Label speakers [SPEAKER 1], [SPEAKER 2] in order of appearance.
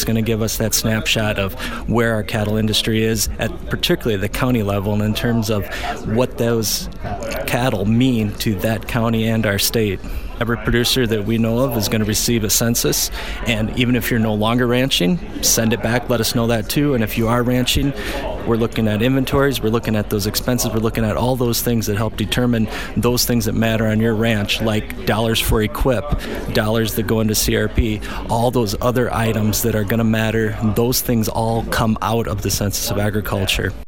[SPEAKER 1] going to give us that snapshot of where our cattle industry is at particularly the county level and in terms of what those cattle mean to that county and our state. Every producer that we know of is going to receive a census, and even if you're no longer ranching, send it back, let us know that too. And if you are ranching, we're looking at inventories, we're looking at those expenses, we're looking at all those things that help determine those things that matter on your ranch, like dollars for equip, dollars that go into CRP, all those other items that are going to matter. Those things all come out of the Census of Agriculture.